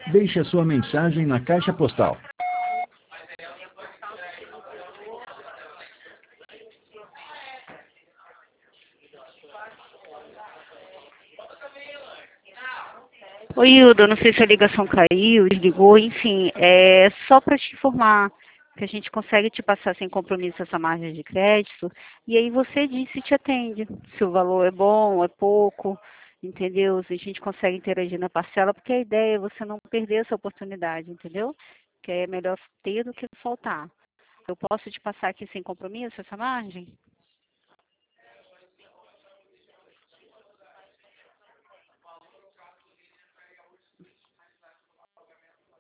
Deixe a sua mensagem na caixa postal. Oi, Hilda, não sei se a ligação caiu, desligou, enfim, é só para te informar que a gente consegue te passar sem compromisso essa margem de crédito, e aí você diz se te atende, se o valor é bom, é pouco, entendeu? Se a gente consegue interagir na parcela, porque a ideia é você não perder essa oportunidade, entendeu? Que é melhor ter do que faltar. Eu posso te passar aqui sem compromisso essa margem?